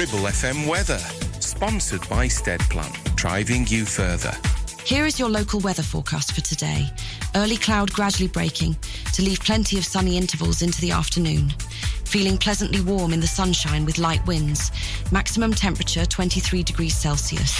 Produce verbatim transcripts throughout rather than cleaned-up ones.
Ribble F M weather, sponsored by Steadplan, driving you further. Here is your local weather forecast for today. Early cloud gradually breaking to leave plenty of sunny intervals into the afternoon. Feeling pleasantly warm in the sunshine with light winds. Maximum temperature twenty-three degrees Celsius.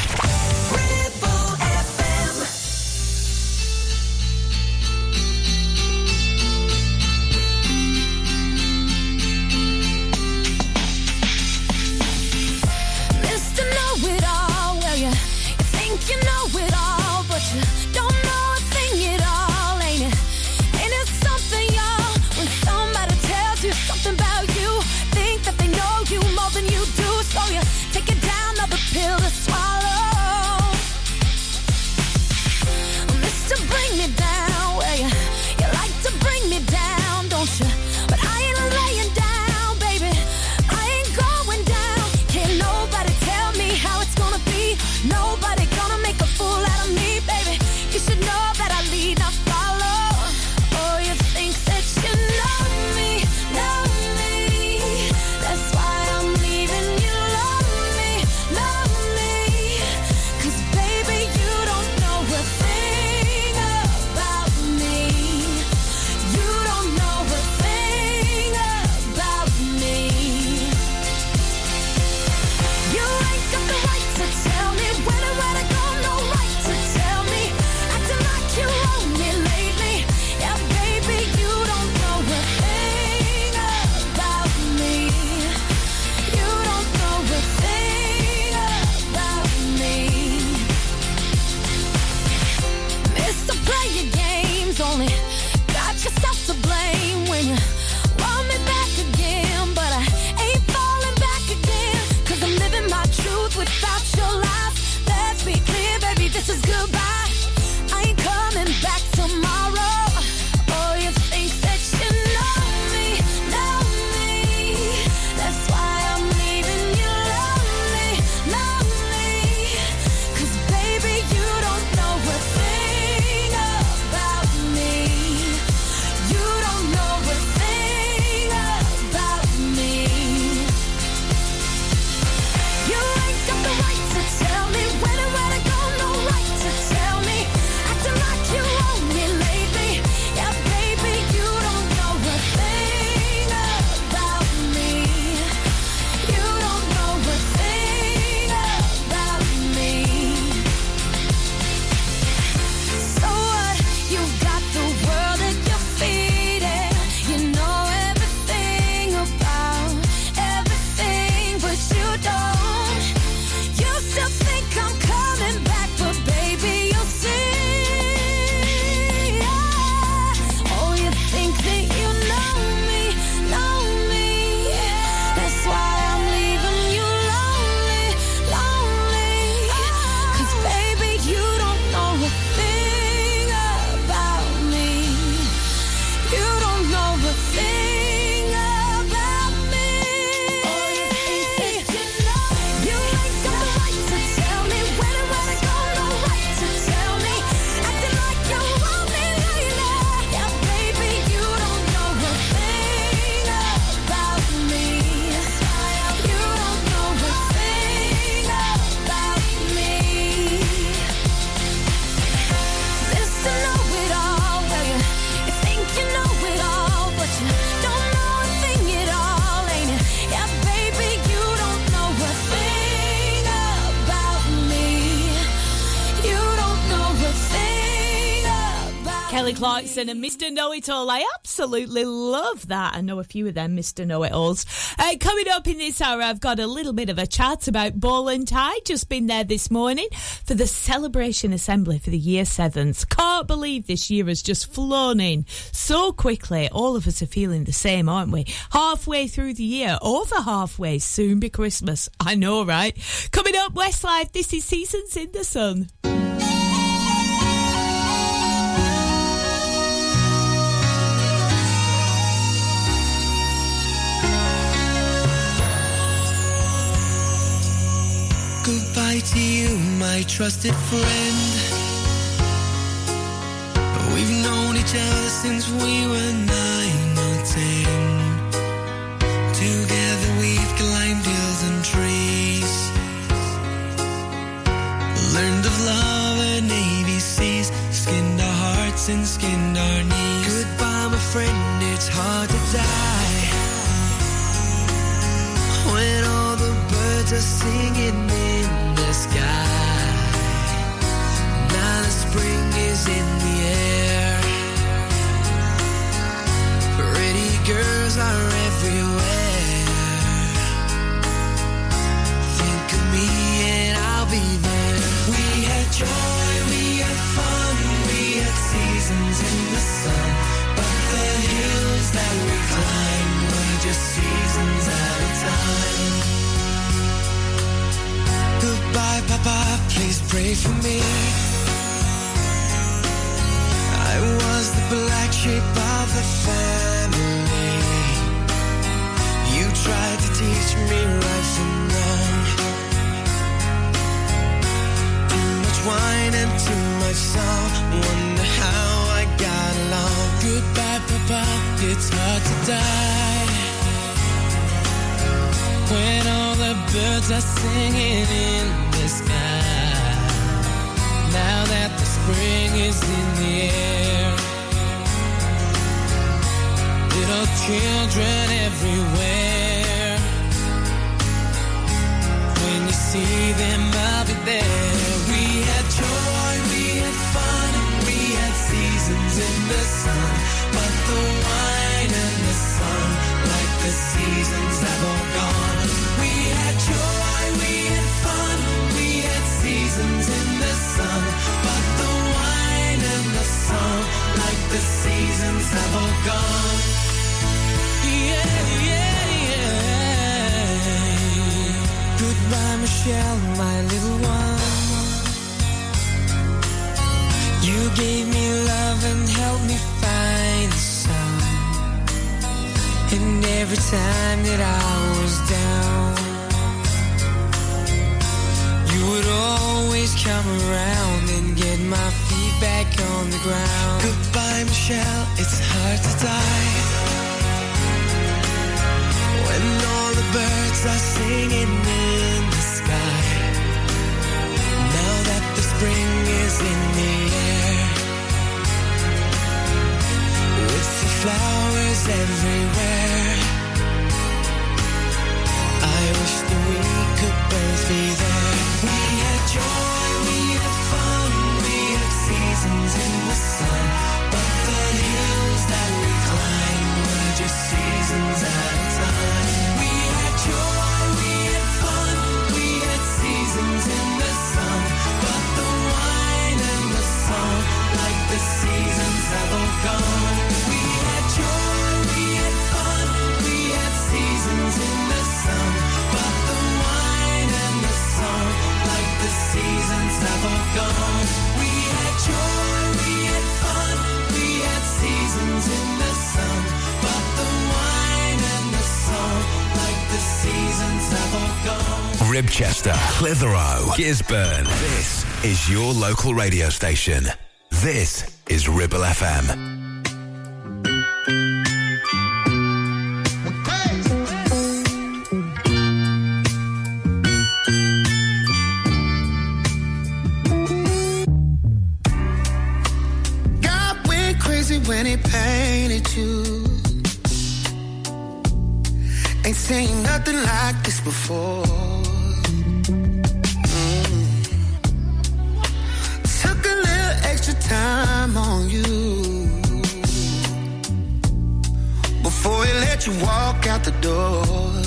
Kelly Clarkson and Mister Know-It-All. I absolutely love that. I know a few of them Mister Know-It-Alls. Uh, coming up in this hour, I've got a little bit of a chat about Ball and Tie. Just been there this morning for the celebration assembly for the year sevens. Can't believe this year has just flown in so quickly. All of us are feeling the same, aren't we? Halfway through the year, over halfway, soon be Christmas. I know, right? Coming up, Westlife, this is Seasons in the Sun. Goodbye to you, my trusted friend. We've known each other since we were nine or ten. Together we've climbed hills and trees. birds are singing in the sky. Now the spring is in the air. Pretty girls are everywhere. Think of me and I'll be there. We had joy, we had fun, we had seasons in the sun. But the hills that we climbed were just seasons at a time. Goodbye, Papa, please pray for me. I was the black sheep of the family. You tried to teach me right from wrong. Too much wine and too much song. Wonder how I got along. Goodbye, Papa, it's hard to die when all the birds are singing in the sky. Now that the spring is in the air, little children everywhere. When you see them, I'll be there. We had joy, we had fun, and we had seasons in the sun. But the wine and the sun, like the seasons have all gone. We had joy, we had fun, we had seasons in the sun. But the wine and the sun, like the seasons have all gone. Yeah, yeah, yeah. Goodbye, Michelle, my little one. You gave me love and helped me find the sun. And every time that I was down, you would always come around and get my feet back on the ground. Goodbye, Michelle, it's hard to die when all the birds are singing in the sky. Now that the spring is in the air, with the flowers everywhere, I wish that we could both be there. We had joy, we had fun, we had seasons in the sun. But the hills that we climbed were just seasons at a time. We had joy, we had fun, we had seasons in the sun. But the wine and the song, like the seasons have all gone. We had joy, we had fun, we had seasons in the sun. But the wine and the song, like the seasons have all gone. We had joy, we had fun, we had seasons in the sun. But the wine and the song, like the seasons have all gone. Ribchester, Clitheroe, Gisburn. This is your local radio station. This is Ribble F M. When he painted you, ain't seen nothing like this before. Mm. Took a little extra time on you before he let you walk out the door.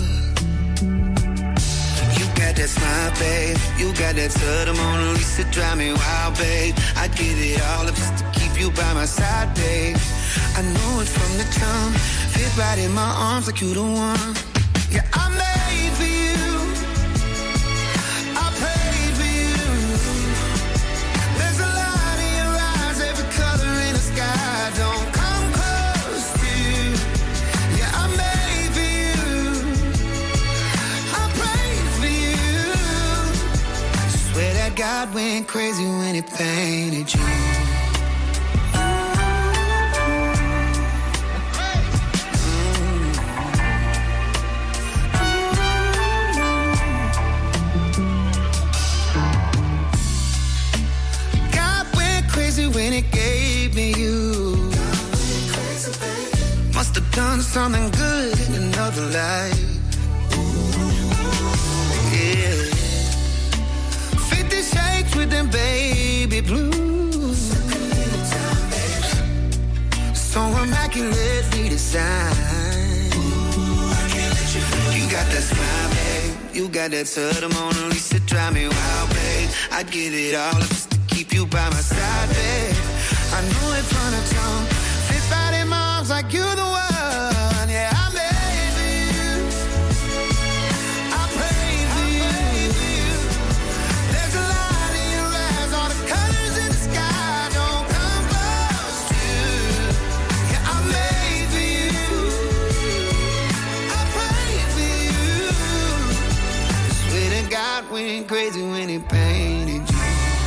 You got that smile, babe. You got that to the Mona Lisa, drive me wild, babe. I give it all up just to keep you by my side, babe. I know it from the jump. Fit right in my arms like you the one. Yeah, I made for you. I paid for you. There's a light in your eyes, every color in the sky. Don't come close to you. Yeah, I made for you. I prayed for you. Swear that God went crazy when he painted you. When it gave me you, must have done something good in another life. Yeah. shine. You got that smile, babe. You got that to the Mona Lisa, drive me wild, babe. I'd give it all just to keep you by my side, babe. I know it from the tongue. Fit right in my arms like you're the one. Yeah, I made for you. I pray for you. There's a light in your eyes, all the colors in the sky don't come close to. Yeah, I made for you. I pray for you. Swear to God, we ain't crazy when he painted you.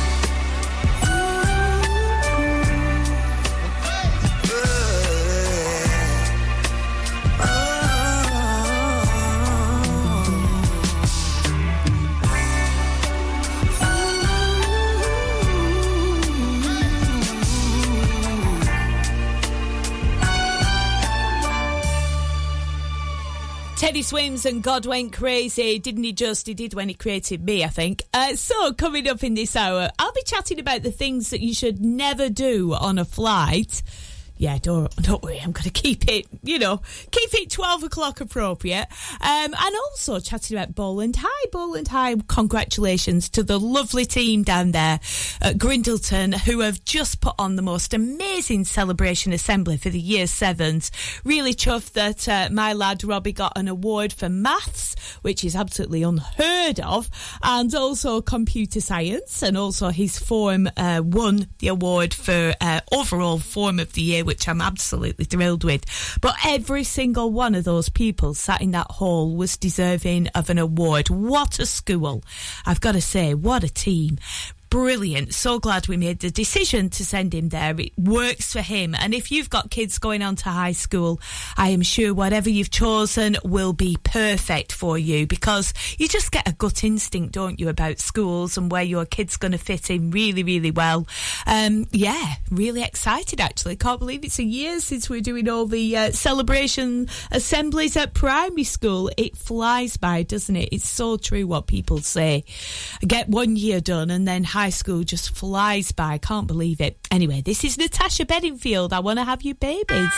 Teddy Swims and God Went Crazy. Didn't he just? He did when he created me, I think. Uh, so, coming up in this hour, I'll be chatting about the things that you should never do on a flight. Yeah, don't, don't worry, I'm going to keep it, you know, keep it twelve o'clock appropriate. Um, and also chatting about Bowland High. Bowland High, congratulations to the lovely team down there at Grindleton who have just put on the most amazing celebration assembly for the year sevens. Really chuffed that uh, my lad Robbie got an award for maths, which is absolutely unheard of, and also computer science, and also his form uh, won the award for uh, overall form of the year, which I'm absolutely thrilled with. But every single one of those people sat in that hall was deserving of an award. What a school. I've got to say, what a team. Brilliant. So glad we made the decision to send him there. It works for him. And if you've got kids going on to high school, I am sure whatever you've chosen will be perfect for you, because you just get a gut instinct, don't you, about schools and where your kid's going to fit in really, really well. Um, yeah, really excited actually. Can't believe it's a year since we're doing all the uh, celebration assemblies at primary school. It flies by, doesn't it? It's so true what people say. Get one year done and then high school just flies by. Can't believe it. Anyway, this is Natasha Bedingfield. I Want to Have You Babies.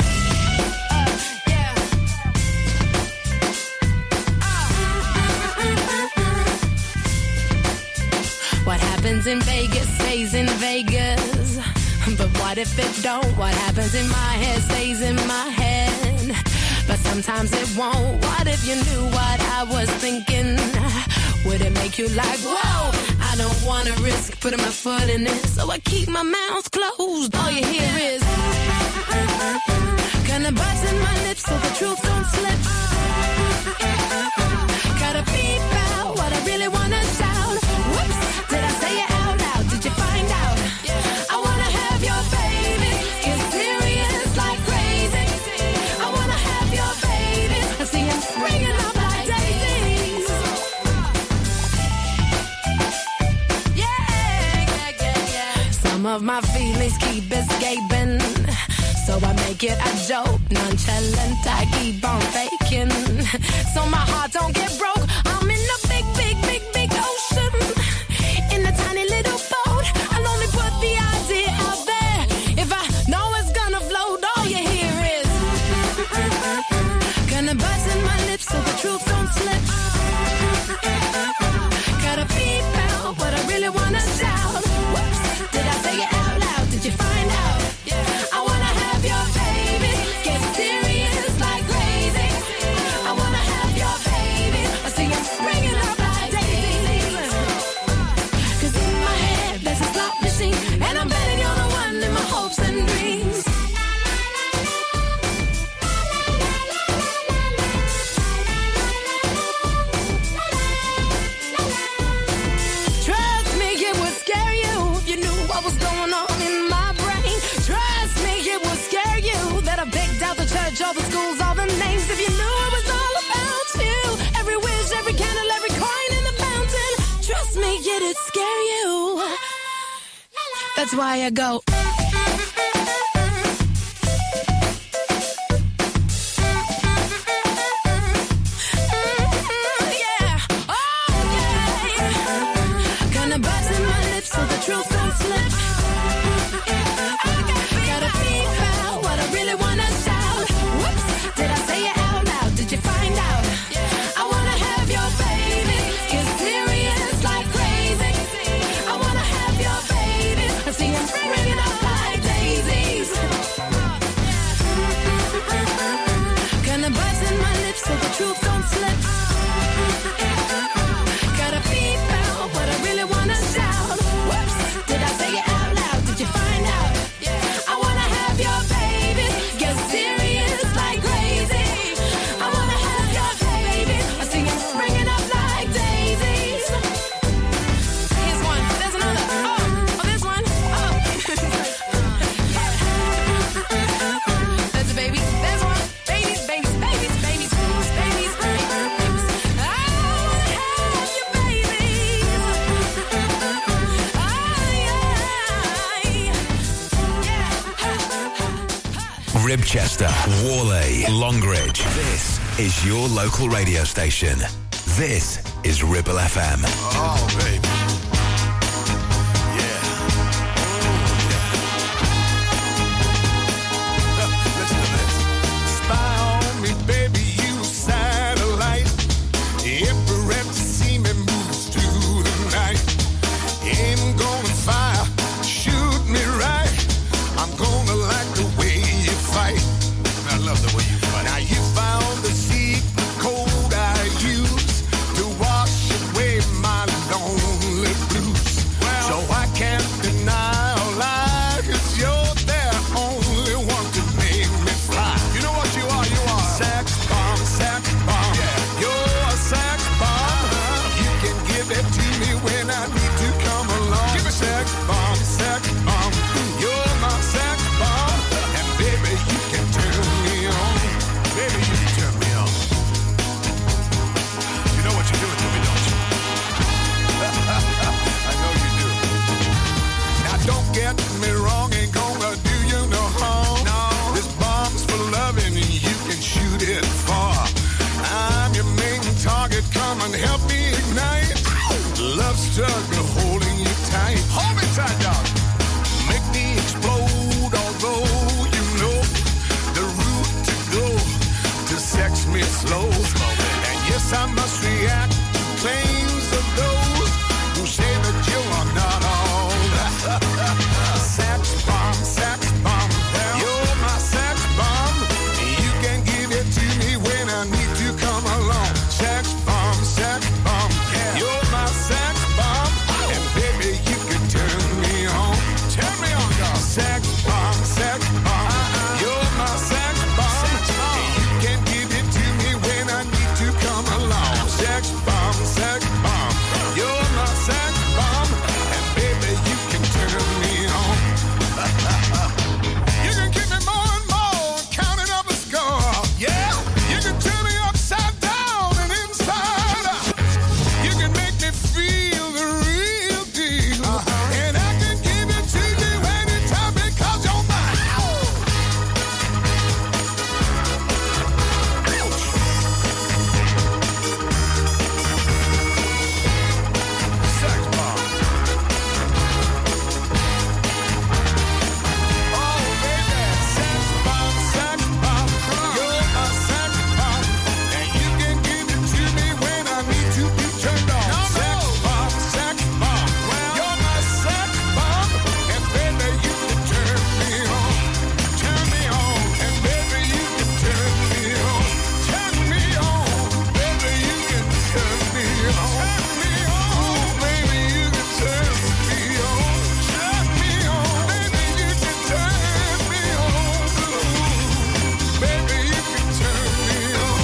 What happens in Vegas stays in Vegas. But what if it don't? What happens in my head stays in my head. But sometimes it won't. What if you knew what I was thinking? Would it make you like, whoa? I don't want to risk putting my foot in it, so I keep my mouth closed. All you hear is gonna button my lips so the truth don't slip. Gotta beep out what I really wanna shout. Whoops, did I say it out loud? Did you find out? I wanna have your baby, get serious like crazy. I wanna have your baby, I see him springing up like daisies. Some of my feelings keep escaping, so I make it a joke. Nonchalant, I keep on faking, so my heart don't get broke. I'm in a big, big, big, big ocean, in a tiny little boat. I'll only put the idea out there if I know it's gonna float. All you hear is gonna button my lips so the truth don't slip. Gotta beep out what I really wanna shout. Whoops. Did I say it out loud? Did you find out? I wanna have your baby, get serious like crazy. I wanna have your baby, I see him springing up like daisies. Cause in my head there's a slot machine, and I'm betting you're the one in my hopes and dreams. Trust me, it would scare you if you knew what was going on in my brain. Trust me, it would scare you that I picked out the church, all the schools, all the names. If you knew it was all about you, every wish, every candle, every coin in the fountain. Trust me, it'd scare you. That's why I go. So the truth don't slip. Gotta beep out what I really wanna shout. Whoops, Ribchester, Worley, Longridge. This is your local radio station. This is Ribble F M. Oh, baby. Yeah. Oh, yeah. Listen to this. Spy on me, baby, you satellite. Every rep to see me moves through the night. Aim gonna fire, shoot me right. I'm gonna like the way you fight. I love the way you fight. Now you found the secret code I use to wash away my lonely blues. Well, so I can't deny or lie, 'cause you're the only one to make me fly. You know what you are? You are sex bomb, sex bomb. Yeah. You're a sex bomb. Uh-huh. You can give it to me when I need to come along. Give me sex bomb, sex bomb. You're my sex bomb. And baby, you can turn me on. Baby, you can turn me on. You know what you're doing to me, don't you? I know you do. Now don't get me wrong, ain't gonna do you no harm. No. This bomb's for loving and you can shoot it far. I'm your main target, come and help me ignite. Love struggle holding you tight. Hold me tight, dog. Make me explode, although you know the route to go to sex me slow. And yes, I must react to claims of those who say that you are not all that. Sex bomb, sex bomb. You're my sex bomb. You can give it to me when I need to come along. Sex bomb, sex bomb. You're my sex bomb. And baby, you can turn me on. Turn me on, dog. Sex bomb, sex bomb. You're my sex bomb. You can give it to me when I need to come along. Sex bomb, sex bomb. You're my sex bomb. And baby, you can turn me on. You can keep me more and more, counting up a score. Yeah, you can turn me upside down and inside out. You can make me feel the real deal. Uh-huh. And I can give it to you anytime because you're mine. Sex bomb. Oh, baby. Sex bomb, sex bomb. You're my sex bomb. And you can give it to me when I need to be turned on. Sex bomb, sex bomb. You're my sex bomb. And baby, you can turn me on. Turn me on. And baby, you can turn me on. Turn me on. Baby, you can turn me on. Turn me on. Baby, you can turn me on. Turn me on. Baby, you can turn me on. Baby, you can turn me on.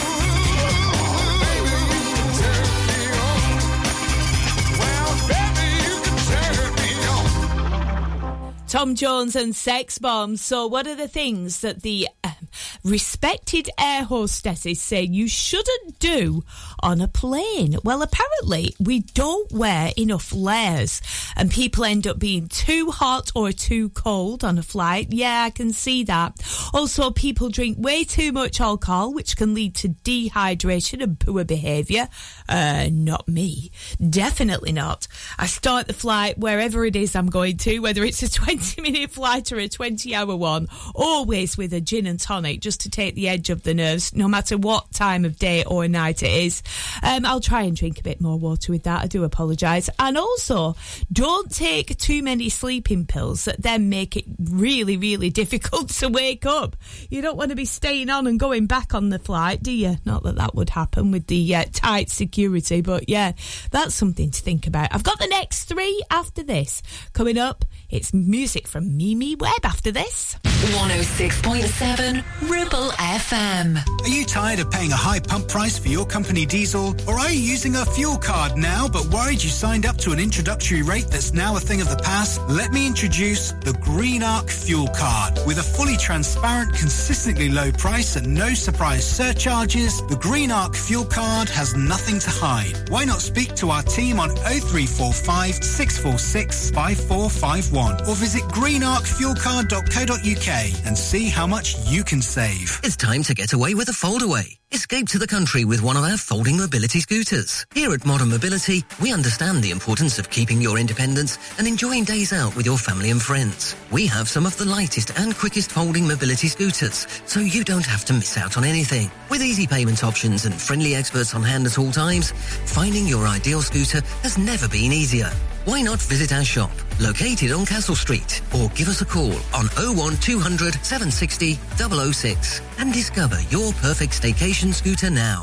Baby, you can turn me on. Well, baby, you can turn me on. Tom Jones and Sex Bombs. So what are the things that the um, respected air hostesses say you shouldn't do on a plane? Well, apparently we don't wear enough layers and people end up being too hot or too cold on a flight. Yeah, I can see that. Also, people drink way too much alcohol, which can lead to dehydration and poor behaviour. Uh, not me. Definitely not. I start the flight wherever it is I'm going to, whether it's a twenty minute flight or a twenty hour one, always with a gin and tonic just to take the edge of the nerves, no matter what time of day or night it is. Um, I'll try and drink a bit more water with that. I do apologise. And also, don't take too many sleeping pills that then make it really, really difficult to wake up. You don't want to be staying on and going back on the flight, do you? Not that that would happen with the uh, tight security, but yeah, that's something to think about. I've got the next three after this. Coming up, it's music from Mimi Webb after this. one oh six point seven Ribble F M. Are you tired of paying a high pump price for your company diesel? Or are you using a fuel card now but worried you signed up to an introductory rate that's now a thing of the past? Let me introduce the Green Arc Fuel Card. With a fully transparent, consistently low price and no surprise surcharges, the Green Arc Fuel Card has nothing to hide. Why not speak to our team on oh three four five, six four six, five four five one or visit green arc fuel card dot co dot uk and see how much you can save. It's time to get away with a foldaway. Escape to the country with one of our folding mobility scooters. Here at Modern Mobility, we understand the importance of keeping your independence and enjoying days out with your family and friends. We have some of the lightest and quickest folding mobility scooters, so you don't have to miss out on anything. With easy payment options and friendly experts on hand at all times, finding your ideal scooter has never been easier. Why not visit our shop, located on Castle Street, or give us a call on oh one two hundred, seven six oh, double oh six and discover your perfect staycation scooter now.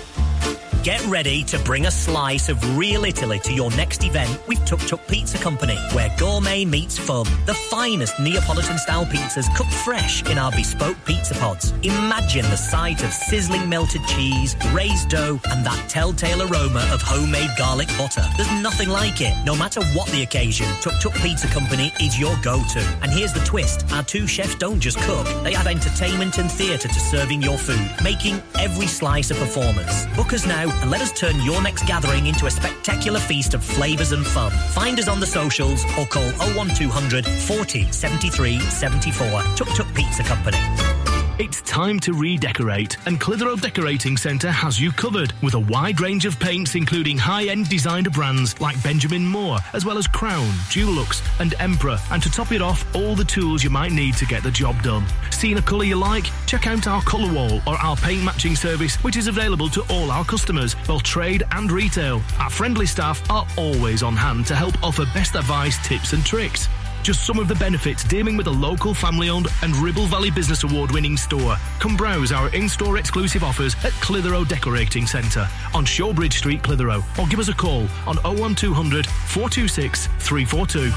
Get ready to bring a slice of real Italy to your next event with Tuk Tuk Pizza Company, where gourmet meets fun. The finest Neapolitan-style pizzas cooked fresh in our bespoke pizza pods. Imagine the sight of sizzling melted cheese, raised dough, and that telltale aroma of homemade garlic butter. There's nothing like it. No matter what the occasion, Tuk Tuk Pizza Company is your go-to. And here's the twist. Our two chefs don't just cook. They add entertainment and theatre to serving your food, making every slice a performance. Book us now and let us turn your next gathering into a spectacular feast of flavours and fun. Find us on the socials or call oh one two hundred, forty, seventy-three, seventy-four. Tuk Tuk Pizza Company. It's time to redecorate, and Clitheroe Decorating Centre has you covered with a wide range of paints including high-end designer brands like Benjamin Moore, as well as Crown, Dulux and Emperor, and to top it off, all the tools you might need to get the job done. Seen a colour you like? Check out our colour wall or our paint matching service, which is available to all our customers, both trade and retail. Our friendly staff are always on hand to help offer best advice, tips and tricks. Just some of the benefits dealing with a local family-owned and Ribble Valley Business Award-winning store. Come browse our in-store exclusive offers at Clitheroe Decorating Centre on Shawbridge Street, Clitheroe, or give us a call on oh one two hundred, four two six, three four two.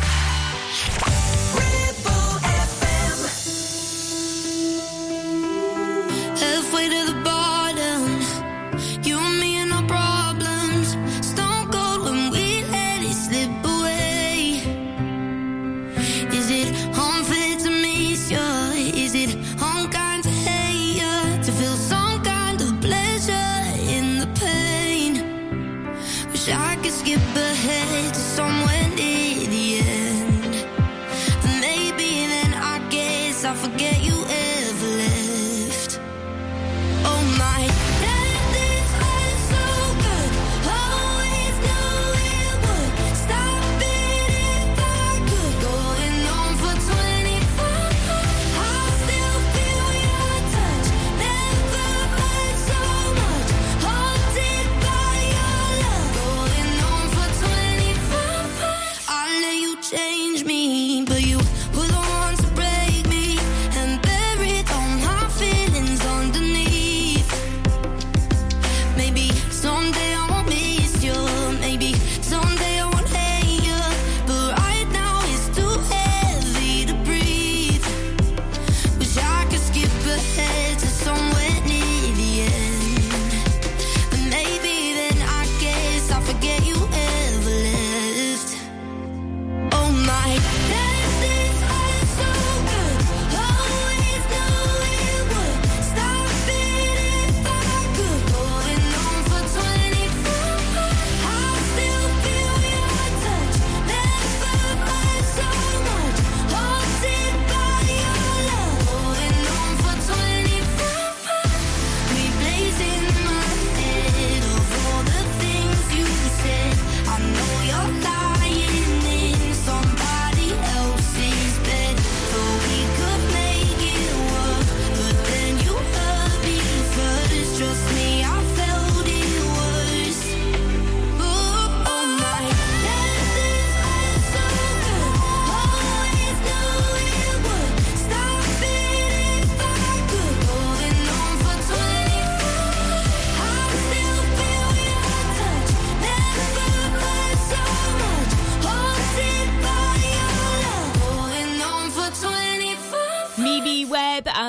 Halfway to the bottom, you and me and our problems. Stone cold when we let it slip away. Is it unfair to miss you? Is it unkind to hate you? To feel some kind of pleasure in the pain? Wish I could skip ahead to somewhere near the end. But maybe then I guess I forget you ever left. Oh my, that this hurt so good. Always knew it would. Stop it if I could. Going on for twenty-four. I still feel your touch. Never hurt so much. Haunted by your love. Going on for twenty-four.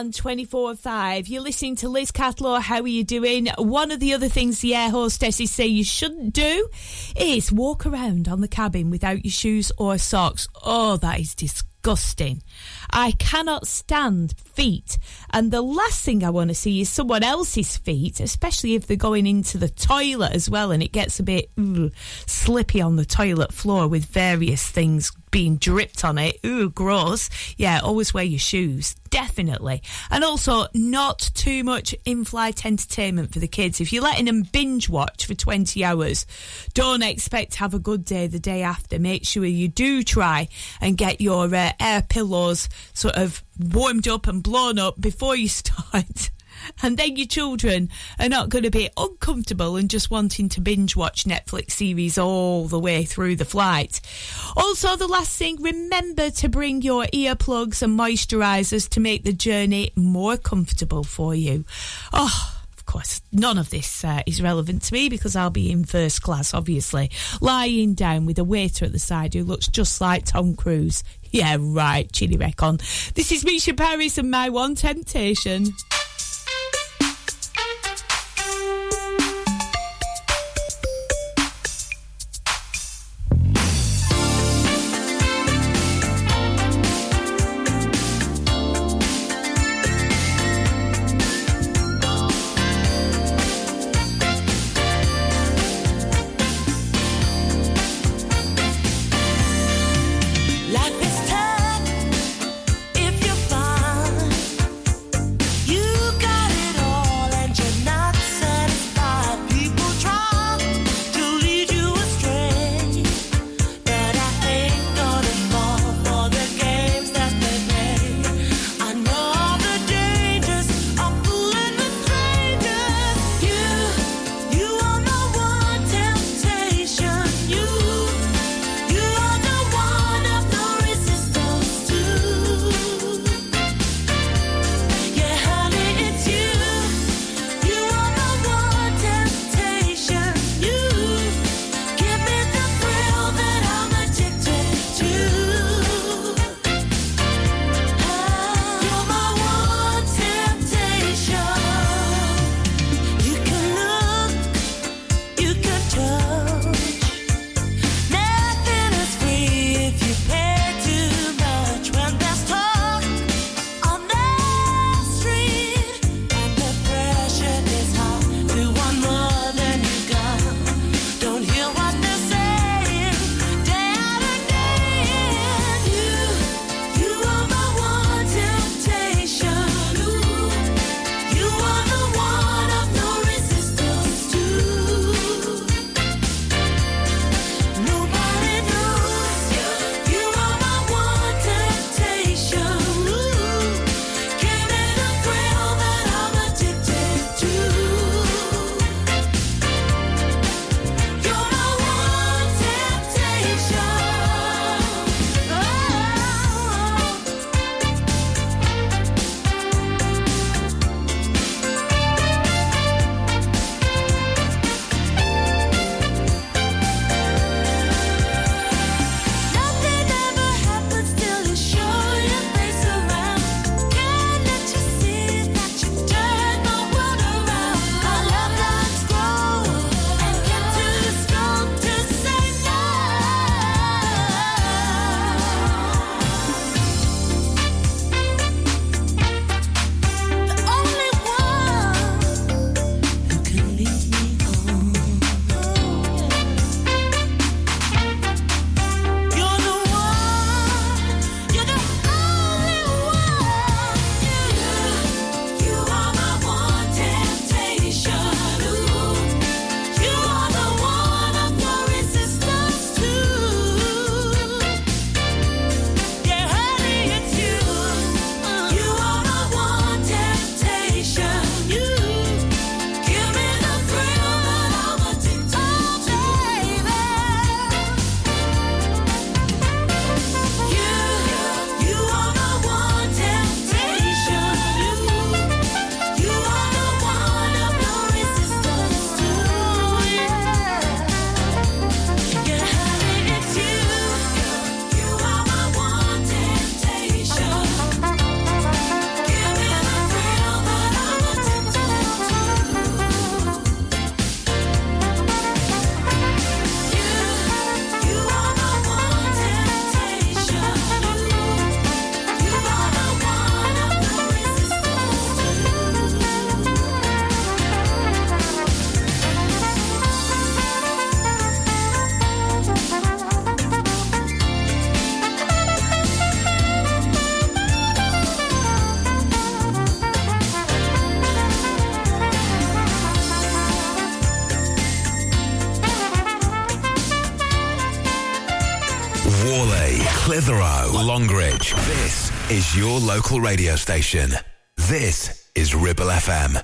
and twenty-four five. You're listening to Liz Catlaw. How are you doing? One of the other things the air hostesses say you shouldn't do is walk around on the cabin without your shoes or socks. Oh, that is disgusting. I cannot stand feet, and the last thing I want to see is someone else's feet, especially if they're going into the toilet as well, and it gets a bit ooh, slippy on the toilet floor with various things being dripped on it. Ooh, gross. Yeah, always wear your shoes, definitely. And also, not too much in-flight entertainment for the kids. If you're letting them binge watch for twenty hours, don't expect to have a good day the day after. Make sure you do try and get your uh, air pillows sort of warmed up and blown up before you start. And then your children are not going to be uncomfortable and just wanting to binge watch Netflix series all the way through the flight. Also, the last thing, remember to bring your earplugs and moisturisers to make the journey more comfortable for you. Oh, of course, none of this uh, is relevant to me because I'll be in first class, obviously, lying down with a waiter at the side who looks just like Tom Cruise. Yeah, right, Chili Recon. This is Misha Paris and My One Temptation. Life is tough if you fall. You Clitheroe, Longridge. This is your local radio station. This is Ribble F M.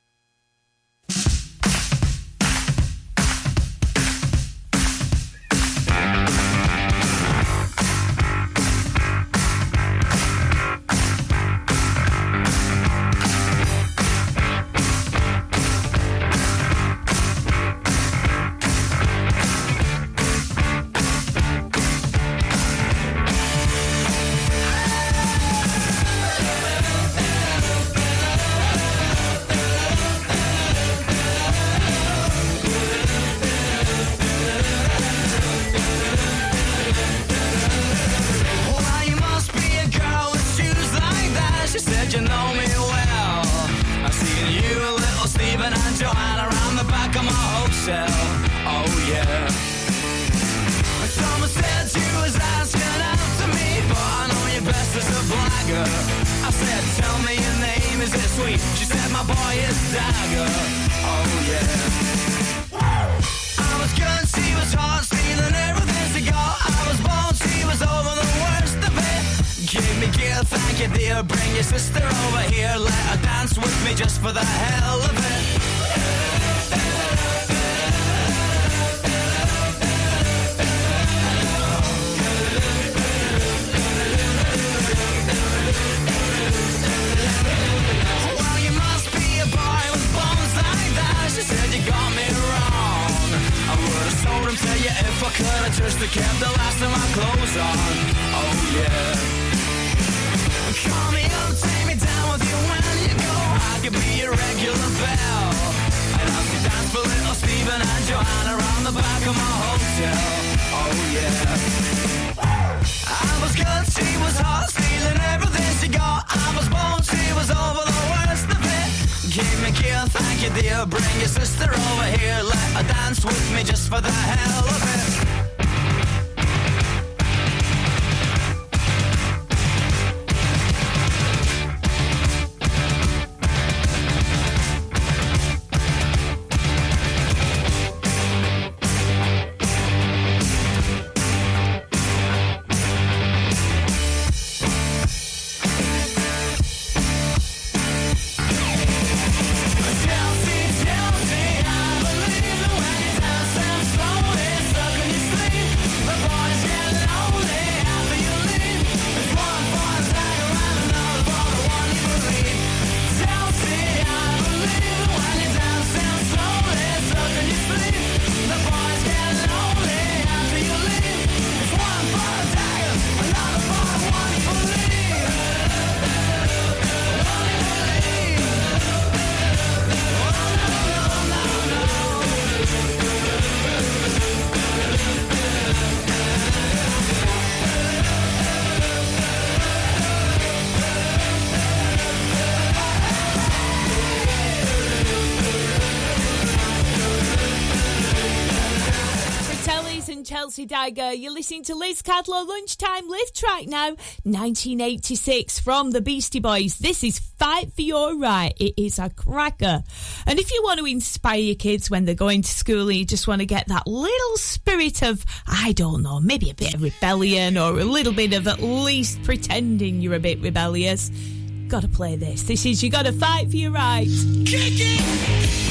Chelsea Dagger. You're listening to Liz Cadlow Lunchtime Live Track now, nineteen eighty-six from the Beastie Boys. This is Fight for Your Right. It is a cracker. And if you want to inspire your kids when they're going to school and you just want to get that little spirit of, I don't know, maybe a bit of rebellion or a little bit of at least pretending you're a bit rebellious, gotta play this. This is You Gotta Fight for Your Right. Kick it!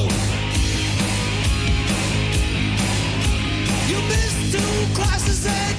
Classes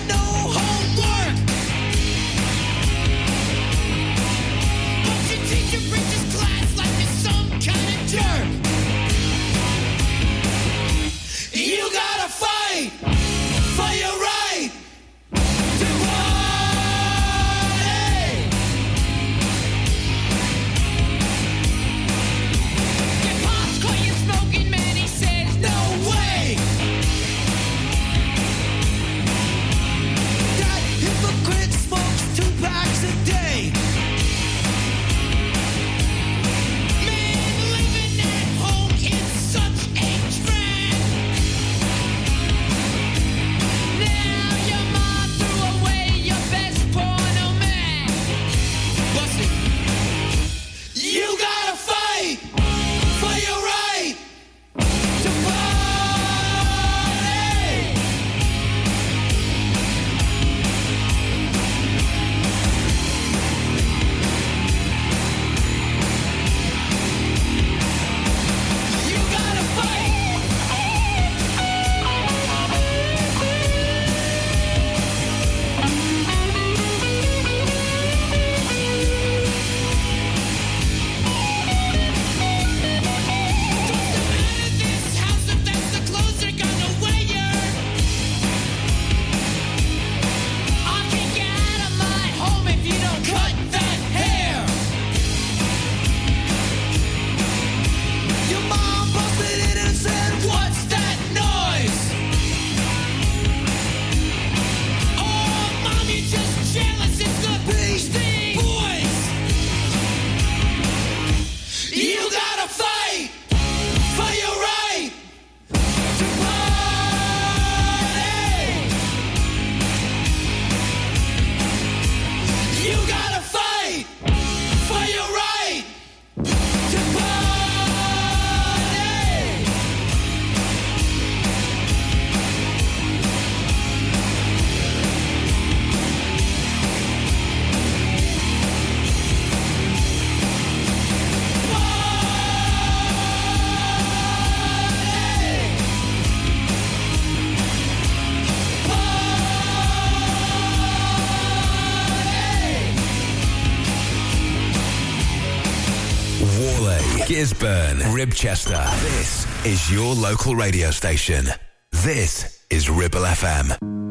Gisburn, Ribchester. This is your local radio station. This is Ribble F M.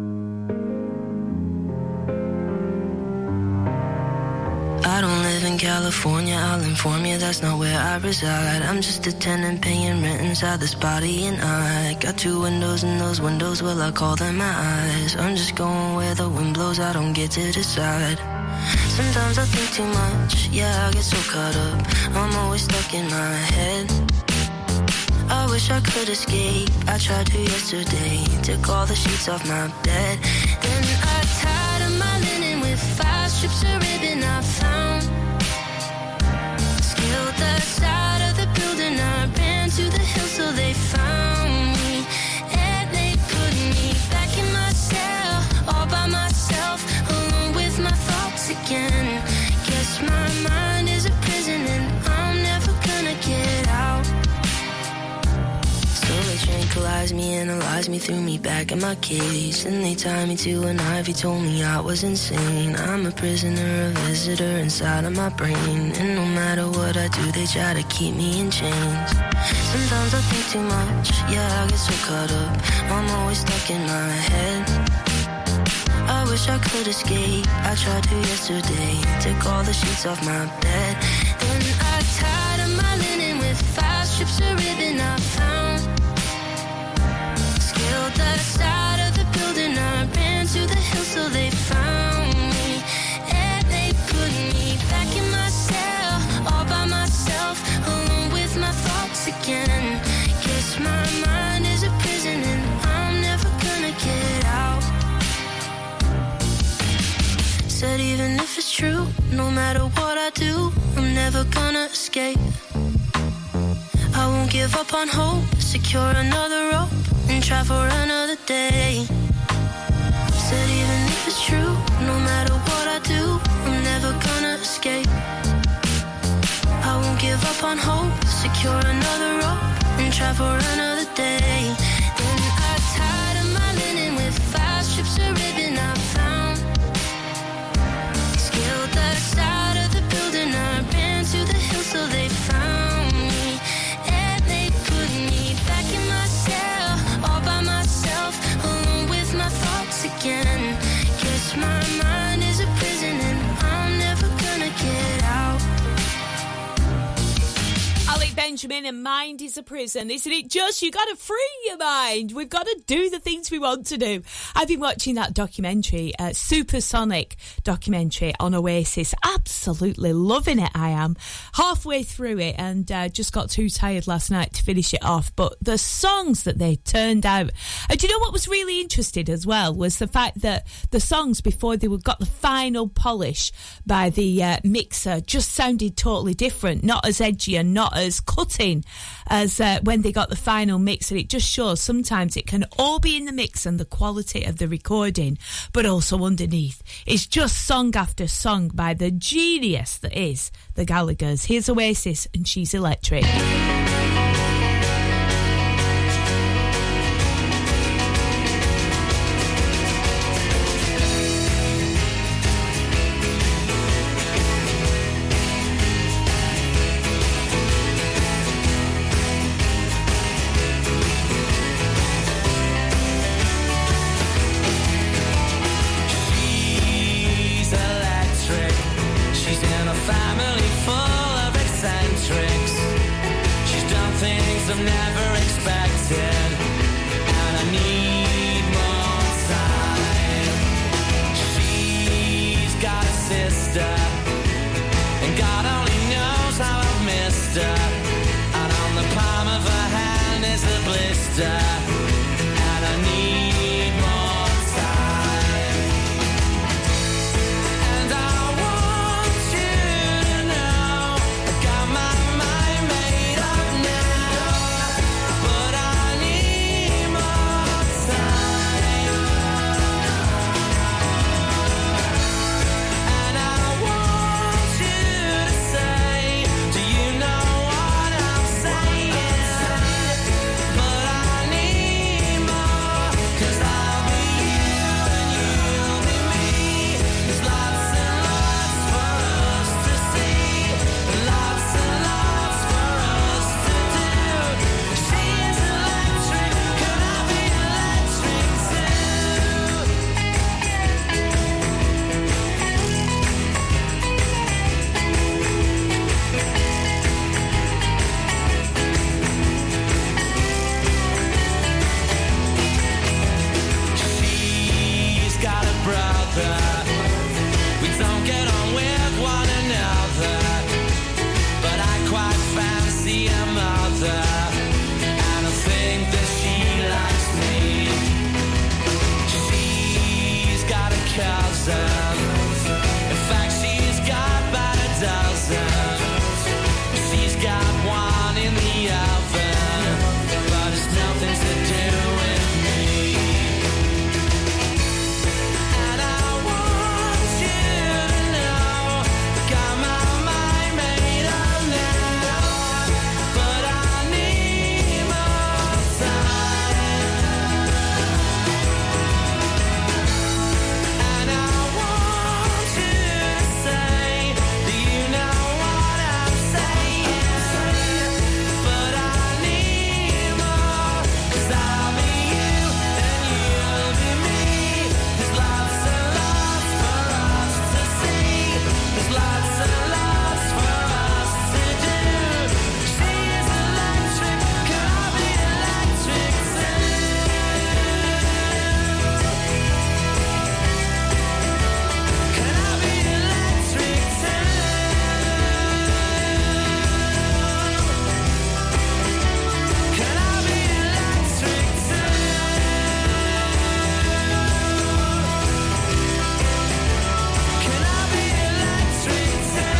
I don't live in California, I'll inform you that's not where I reside. I'm just a tenant paying rent inside this body, and I got two windows, and those windows, well, I call them my eyes. I'm just going where the wind blows, I don't get to decide. Sometimes I think too much, yeah, I get so caught up. I'm always stuck in my head. I wish I could escape, I tried to yesterday. Took all the sheets off my bed. Then I tied up my linen with five strips of ribbon I found. Scaled the side of the building, I ran to the hill so they found me. And they put me back in my cell, all by myself, alone with my thoughts again. Guess my mind is a prison and I'm never gonna get out. So they tranquilized me, analyzed me, threw me back in my cage. Then they tied me to an ivy, told me I was insane. I'm a prisoner, a visitor inside of my brain. And no matter what I do, they try to keep me in chains. Sometimes I think too much, yeah, I get so caught up. I'm always stuck in my head. I wish I could escape, I tried to yesterday. Took all the sheets off my bed. Then I tied up my linen with five strips of ribbon I found. Scaled the side of the building, I ran to the hill so they found me. And they put me back in my cell, all by myself, alone with my thoughts again. Guess my mind is a prison and I'm never gonna get out. Said even if it's true, no matter what I do, I'm never gonna escape. I won't give up on hope, secure another rope and try for another day. Said even if it's true, no matter what I do, I'm never gonna escape. I won't give up on hope, secure another rope and try for another day. Then I tied up my linen with five strips of ribbon I found. Scaled the side of the building, I ran to the hill so they found me. And they put me back in my cell, all by myself, alone with my thoughts again. Guess my mind is a prison and I'm never gonna get out. Alec Benjamin and Mind is a Prison. Isn't it just? You got to free your mind. We've got to do the things we want to do. I've been watching that documentary, uh, Supersonic documentary on Oasis. Absolutely loving it, I am. Halfway through it and uh, just got too tired last night to finish it off. But the songs that they turned out. And do you know what was really interesting as well was the fact that the songs before they got the final polish by the uh, mixer just sounded totally different. Not as edgy and not as cutting as uh, when they got the final mix. And it just shows sometimes it can all be in the mix and the quality of the recording, but also underneath it's just song after song by the genius that is the Gallaghers. Here's Oasis and She's Electric. I've never expected, and I need more time. She's got a sister, and God only knows how I've missed her. And on the palm of her hand is the blister, and I need more time. And I want you to know I got my mind made up now. But I need more time. And I want you to say, do you know what I'm saying? But I need lots and lots for us to do. She is electric, can I be electric too? Can I be electric too? Can I be electric too? Can I be electric too?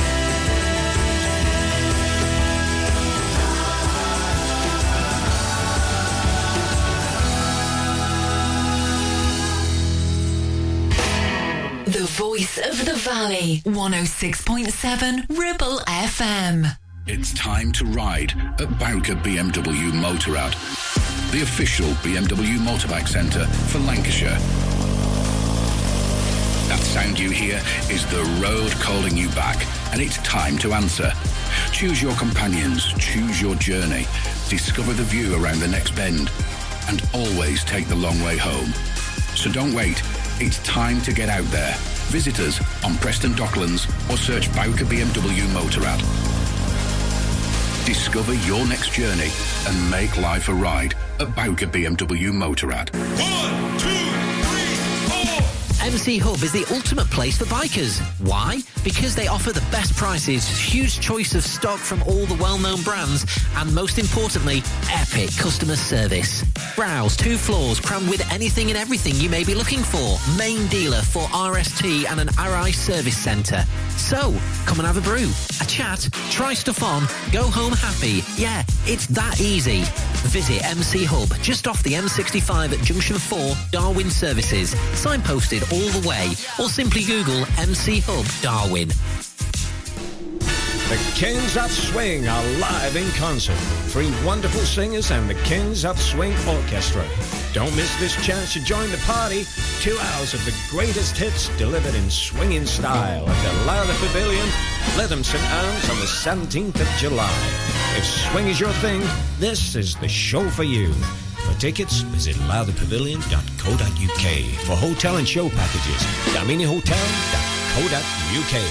The voice of the valley, one oh six point seven Ribble F M. It's time to ride at Bowker B M W Motorrad, the official B M W motorbike centre for Lancashire. That sound you hear is the road calling you back, and it's time to answer. Choose your companions, choose your journey, discover the view around the next bend, and always take the long way home. So don't wait, it's time to get out there. Visit us on Preston Docklands or search Bowker B M W Motorrad. Discover your next journey and make life a ride at Bowker B M W Motorrad. One, two, three, four. M C Hub is the ultimate place for bikers. Why? Because they offer the best prices, huge choice of stock from all the well-known brands, and most importantly, epic customer service. Browse two floors crammed with anything and everything you may be looking for. Main dealer for R S T and an R I service centre. So, come and have a brew, a chat, try stuff on, go home happy. Yeah, it's that easy. Visit M C Hub just off the M sixty-five at Junction four, Darwin Services. Signposted all the way, or simply Google M C Hub Darwin. The Kings of Swing are live in concert. Three wonderful singers and the Kings of Swing Orchestra. Don't miss this chance to join the party. Two hours of the greatest hits delivered in swinging style at the Lowther Pavilion, Lytham St Anne's on the seventeenth of July. If swing is your thing, this is the show for you. For tickets, visit lowther pavilion dot co dot uk. For hotel and show packages, damini hotel dot co dot uk.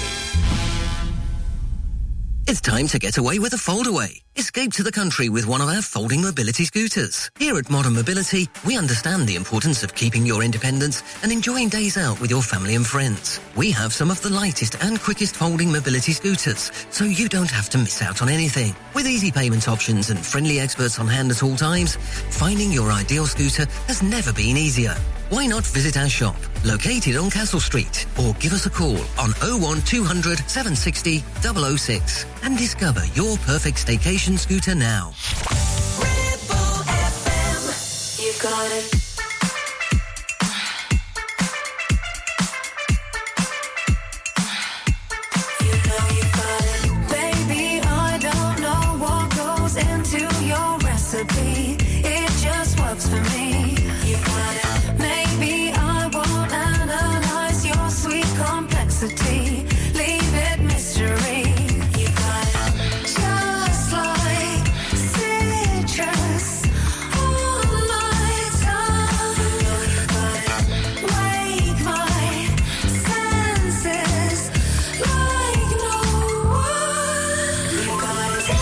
It's time to get away with a foldaway. Escape to the country with one of our folding mobility scooters. Here at Modern Mobility, we understand the importance of keeping your independence and enjoying days out with your family and friends. We have some of the lightest and quickest folding mobility scooters, so you don't have to miss out on anything. With easy payment options and friendly experts on hand at all times, finding your ideal scooter has never been easier. Why not visit our shop, located on Castle Street, or give us a call on oh one two hundred, seven six oh, double oh six and discover your perfect staycation scooter now. Ribble F M. You got it. You know you got it. Baby, I don't know what goes into your recipe. It just works for me. You got it. Maybe I won't analyze your sweet complexity. Leave it mystery. You got it. Just like citrus on my tongue. You got it. Wake my senses like no one. You got it.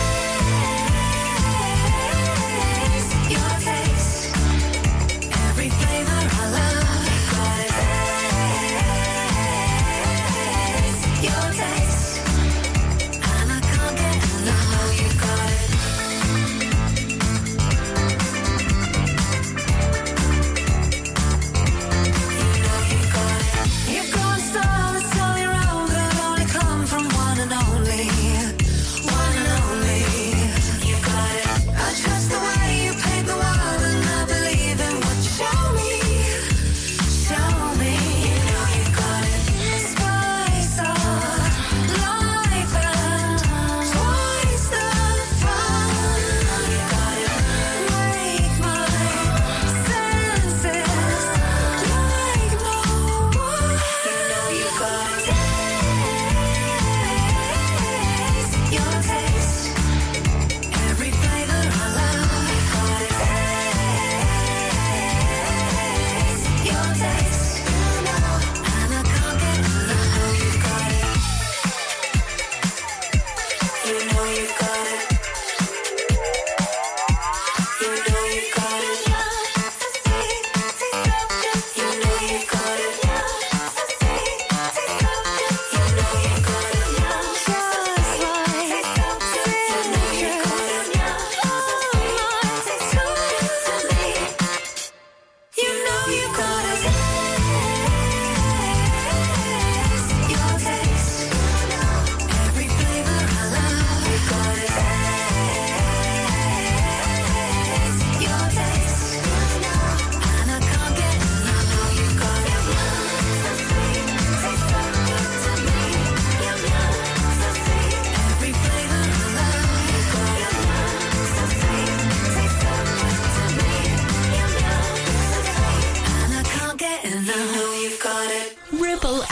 Taste your taste. Every flavor I love. You got it.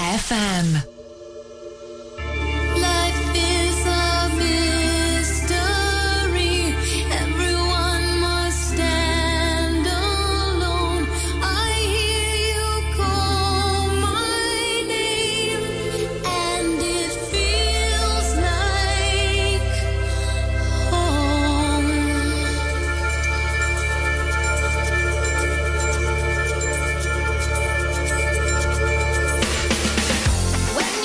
F M. Life is a mystery. Everyone must stand alone. I hear you call my name, and it feels like home. When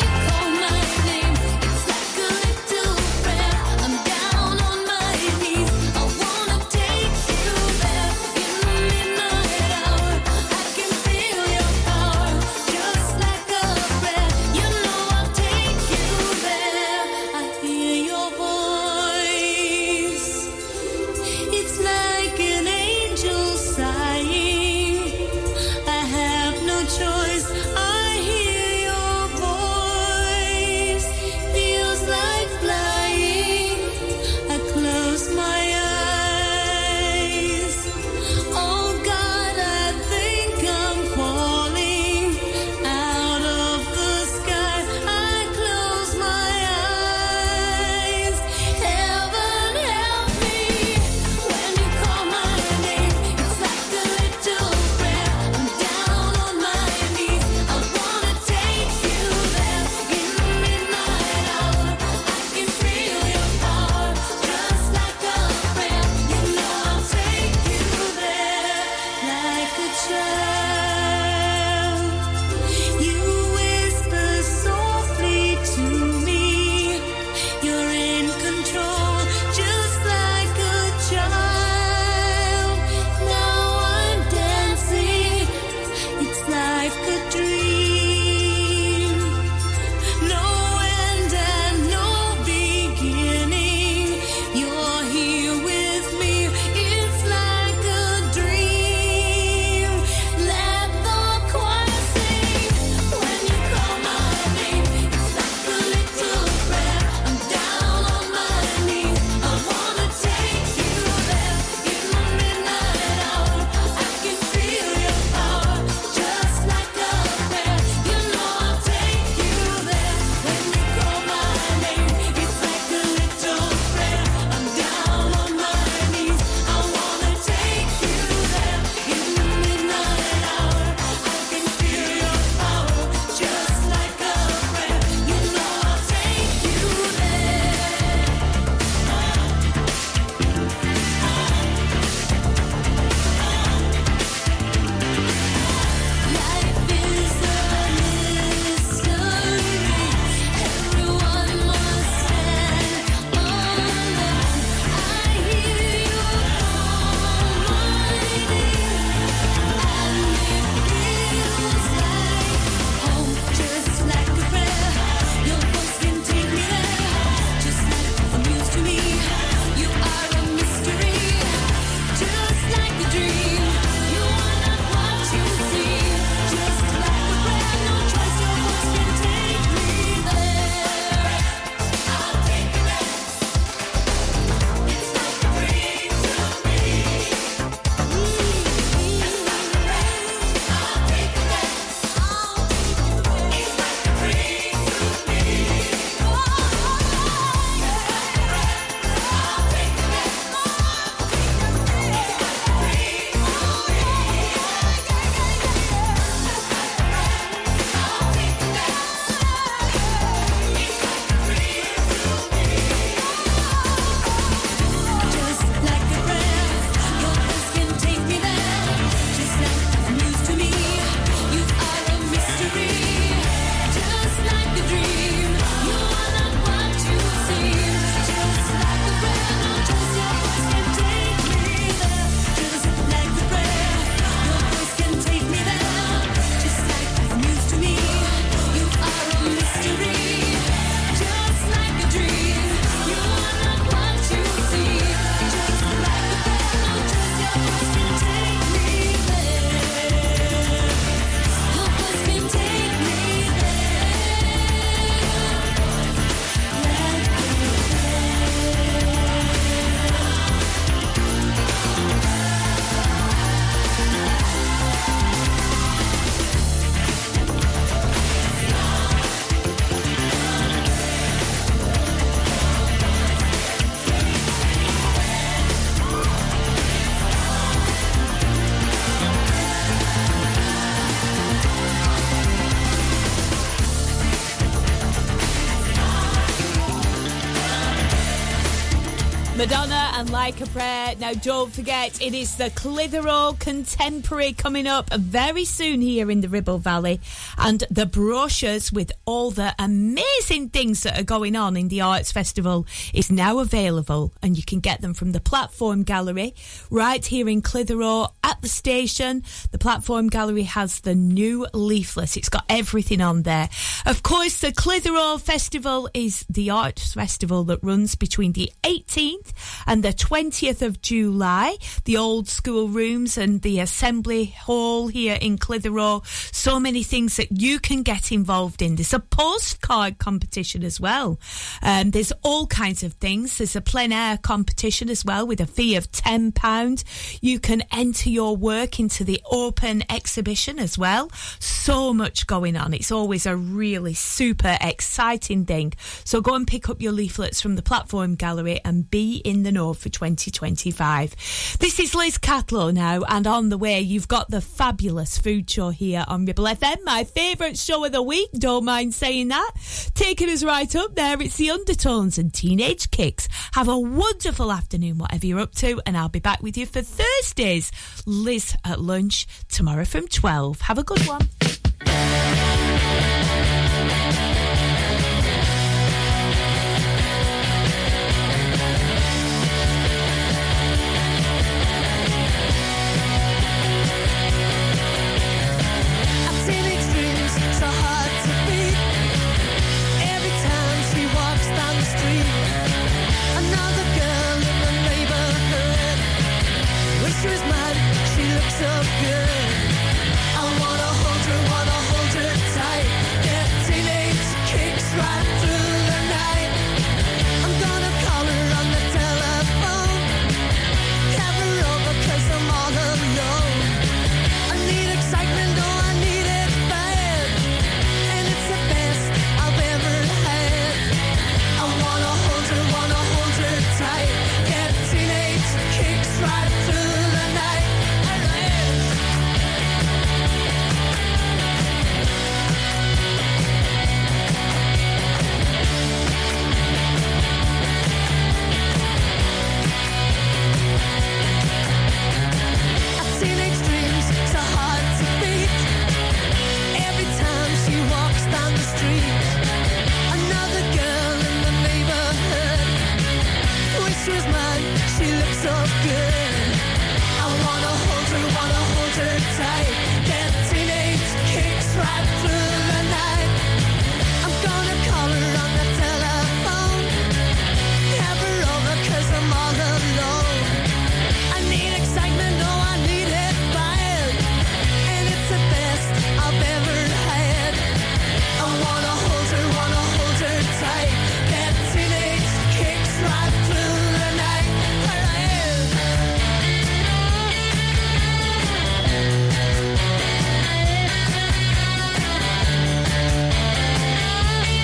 Madonna and Like a Prayer. Now, don't forget, it is the Clitheroe Contemporary coming up very soon here in the Ribble Valley. And the brochures with all the amazing things that are going on in the Arts Festival is now available. And you can get them from the Platform Gallery right here in Clitheroe at the station. The Platform Gallery has the new leaflet. It's got everything on there. Of course, the Clitheroe Festival is the Arts Festival that runs between the eighteenth and the twentieth of July. The old school rooms and the assembly hall here in Clitheroe. So many things that you can get involved in. There's a postcard competition as well. Um, there's all kinds of things. There's a plein air competition as well with a fee of ten pounds. You can enter your work into the open exhibition as well. So much going on. It's always a really super exciting thing. So go and pick up your leaflets from the Platform Gallery and be in the know for twenty twenty-five. This is Liz Catlow now, and on the way you've got the fabulous food show here on Ribble F M, my favourite show of the week, don't mind saying that. Taking us right up there, it's the Undertones and Teenage Kicks. Have a wonderful afternoon, whatever you're up to, and I'll be back with you for Thursday's Liz at Lunch tomorrow from twelve. Have a good one.